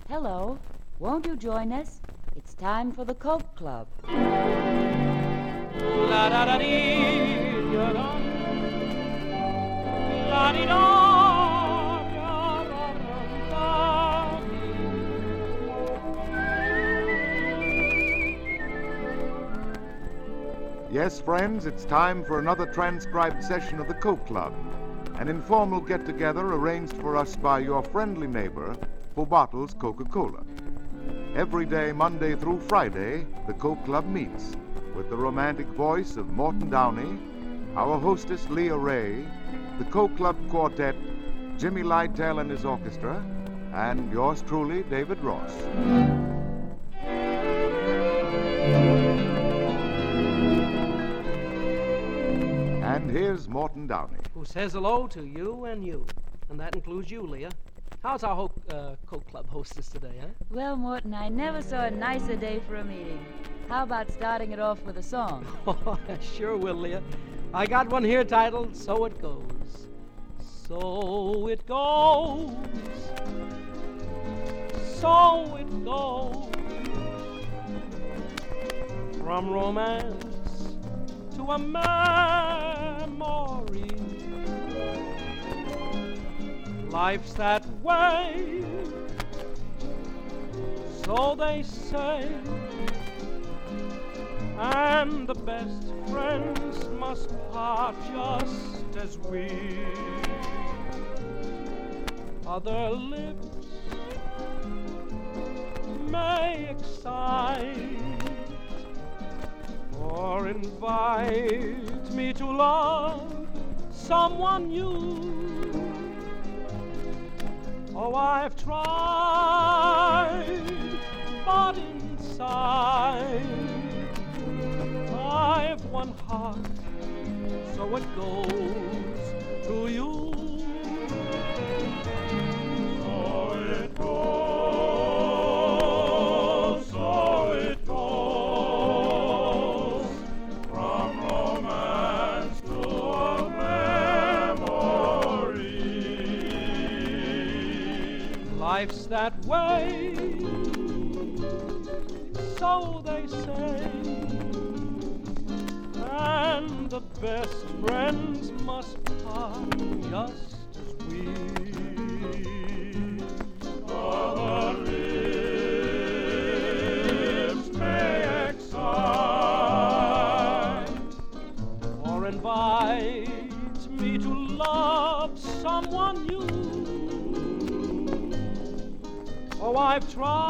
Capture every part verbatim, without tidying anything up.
Hello, won't you join us? It's time for the Coke Club. La da da dee da da, la dee da da da da. Yes, friends, it's time for another transcribed session of the Coke Club, an informal get-together arranged for us by your friendly neighbor who bottles Coca-Cola. Every day, Monday through Friday, the Coke Club meets with the romantic voice of Morton Downey, our hostess Leah Ray, the Coke Club Quartet, Jimmy Lytle and his orchestra, and yours truly, David Ross. And here's Morton Downey. Who says hello to you and you. And that includes you, Leah. How's our ho- uh, Coke Club hostess today, huh? Well, Morton, I never saw a nicer day for a meeting. How about starting it off with a song? Oh, I sure will, Leah. I got one here titled So It Goes. So it goes. So it goes. From romance to a memory. Life's that way, so they say, and the best friends must part just as we. Other lips may excite or invite me to love someone new. Oh, I've tried, but inside I've one heart, so it goes to you. So it goes, so it goes, from romance to a memory. Life's that way, so they say, and the best friends must part just as we. Other lips may excite or invite me to love someone new. Oh, I've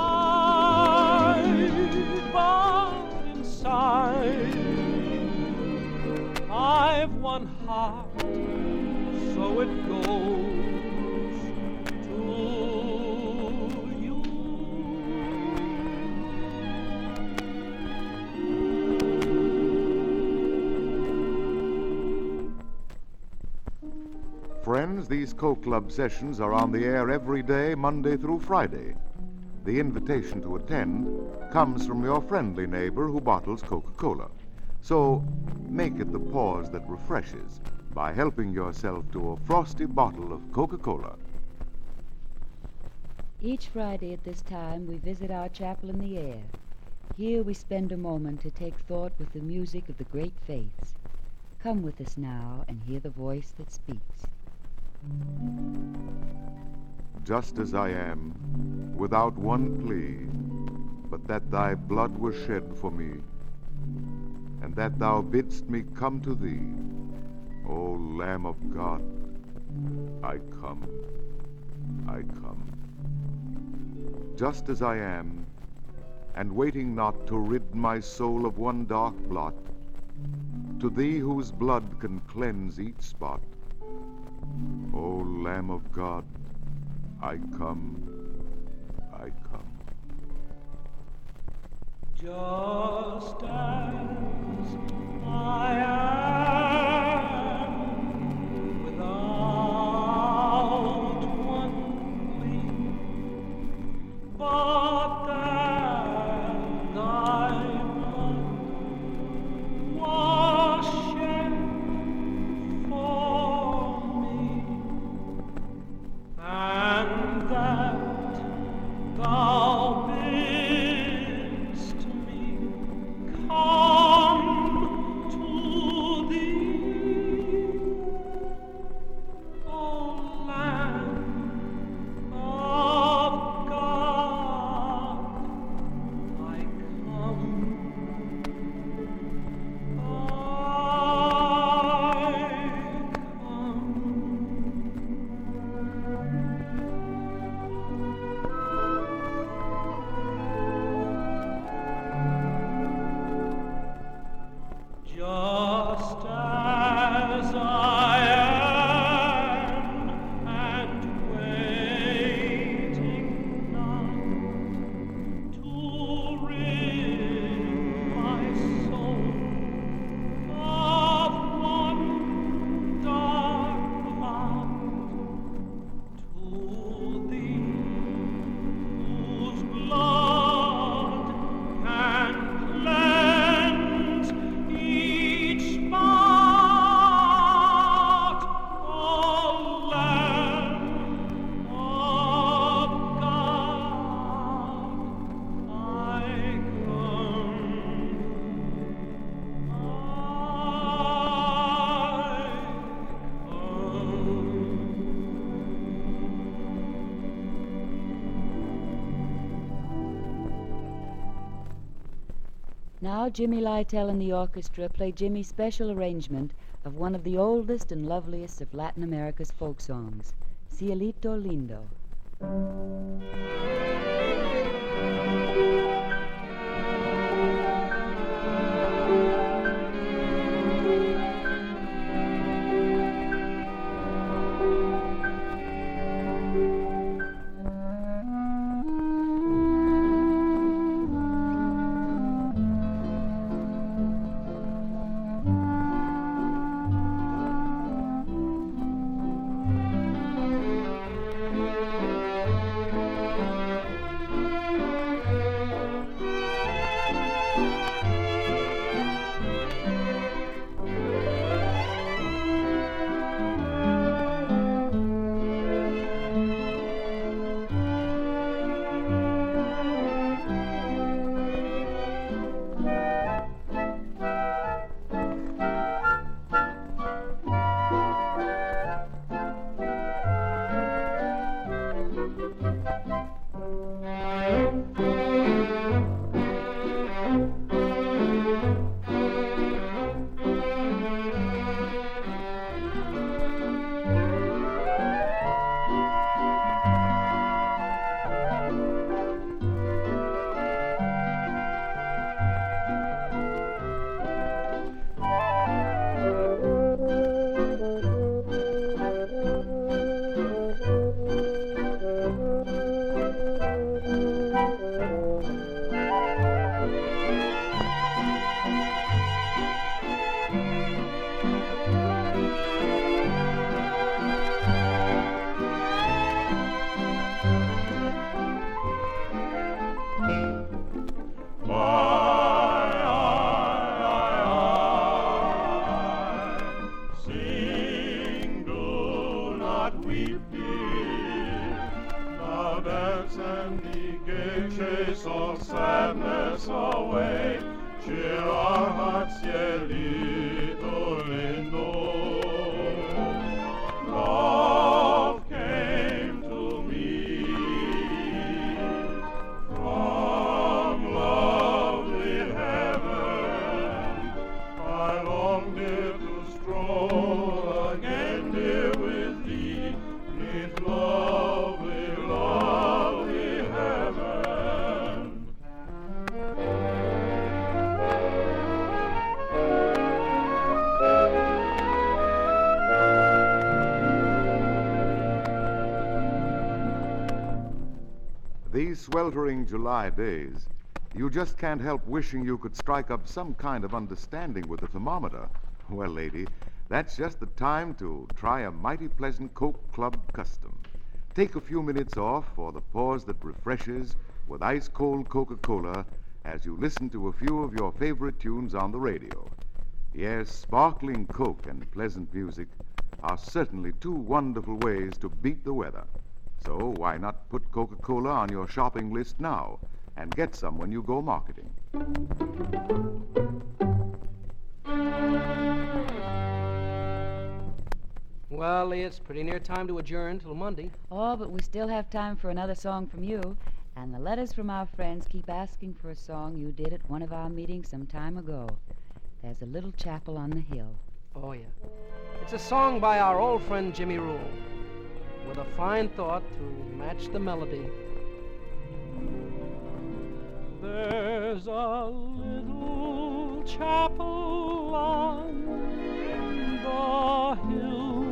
tried, but inside I've one heart, so it goes to you. Friends, these Coke Club sessions are on the air every day, Monday through Friday. The invitation to attend comes from your friendly neighbor who bottles Coca-Cola. So make it the pause that refreshes by helping yourself to a frosty bottle of Coca-Cola. Each Friday at this time, we visit our chapel in the air. Here we spend a moment to take thought with the music of the great faiths. Come with us now and hear the voice that speaks. Just as I am, without one plea, but that thy blood was shed for me, and that thou bidst me come to thee, O Lamb of God, I come, I come. Just as I am, and waiting not to rid my soul of one dark blot, to thee whose blood can cleanse each spot, O Lamb of God, I come, I come. Just as I am, without one plea, but that thy blood was shed for me, and that thou Now Jimmy Lytle and the orchestra play Jimmy's special arrangement of one of the oldest and loveliest of Latin America's folk songs, Cielito Lindo. These sweltering July days, you just can't help wishing you could strike up some kind of understanding with the thermometer. Well, lady, that's just the time to try a mighty pleasant Coke Club custom. Take a few minutes off for the pause that refreshes with ice-cold Coca-Cola as you listen to a few of your favorite tunes on the radio. Yes, sparkling Coke and pleasant music are certainly two wonderful ways to beat the weather. So why not put Coca-Cola on your shopping list now and get some when you go marketing? Well, Lee, it's pretty near time to adjourn till Monday. Oh, but we still have time for another song from you. And the letters from our friends keep asking for a song you did at one of our meetings some time ago. There's a little chapel on the hill. Oh, yeah. It's a song by our old friend Jimmy Rule, with a fine thought to match the melody. There's a little chapel on the hill,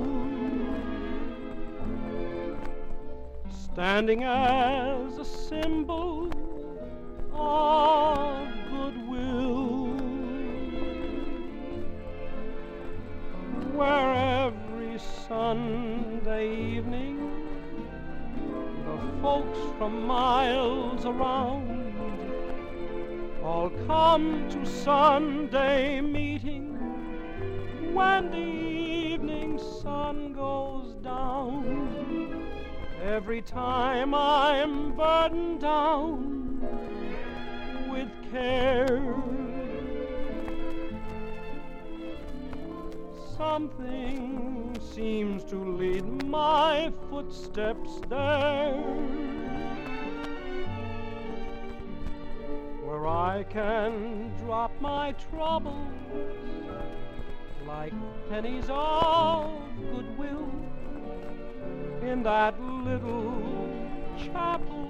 standing as a symbol of goodwill, where every Sunday evening the folks from miles around all come to Sunday meeting when the evening sun goes down. Every time I'm burdened down with care, something seems to lead my footsteps there, where I I can drop my troubles like pennies of goodwill in that little chapel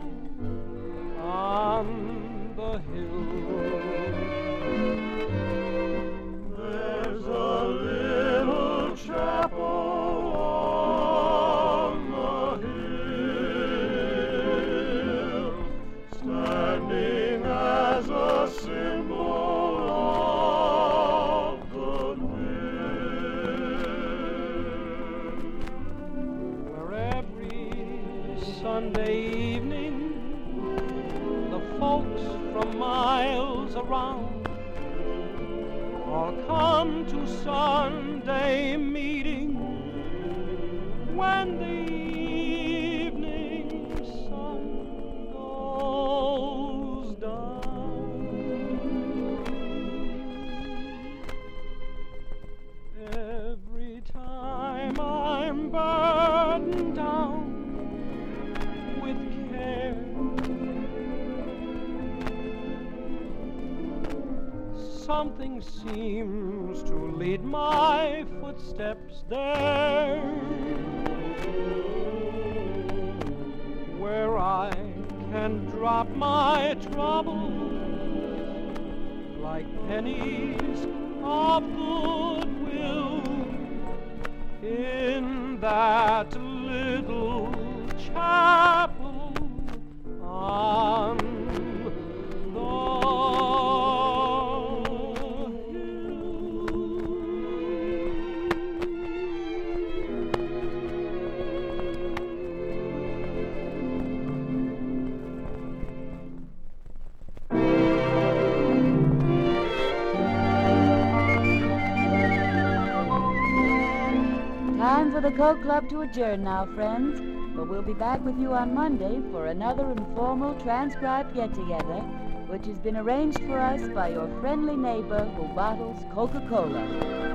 on the hill. There's a little chapel on the hill, standing as a symbol of goodwill, where every Sunday evening the folks from miles around all come to Sunday meeting when the evening sun goes down. Every time I'm burdened down with care, something seems to lead my footsteps there, where I can drop my troubles like pennies of goodwill in that little chapel on the Time for the Coke Club to adjourn now, friends, but we'll be back with you on Monday for another informal transcribed get-together, which has been arranged for us by your friendly neighbor who bottles Coca-Cola.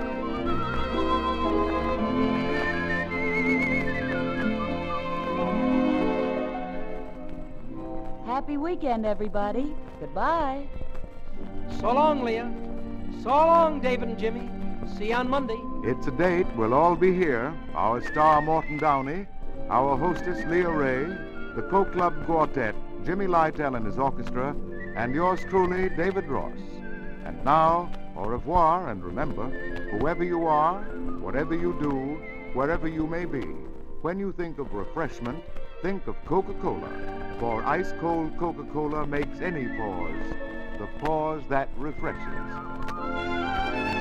Happy weekend, everybody. Goodbye. So long, Leah. So long, David and Jimmy. See you on Monday. It's a date. We'll all be here. Our star, Morton Downey, our hostess, Leah Ray, the Coke Club Quartet, Jimmy Lytell and his orchestra, and yours truly, David Ross. And now, au revoir, and remember, whoever you are, whatever you do, wherever you may be, when you think of refreshment, think of Coca-Cola, for ice-cold Coca-Cola makes any pause the pause that refreshes.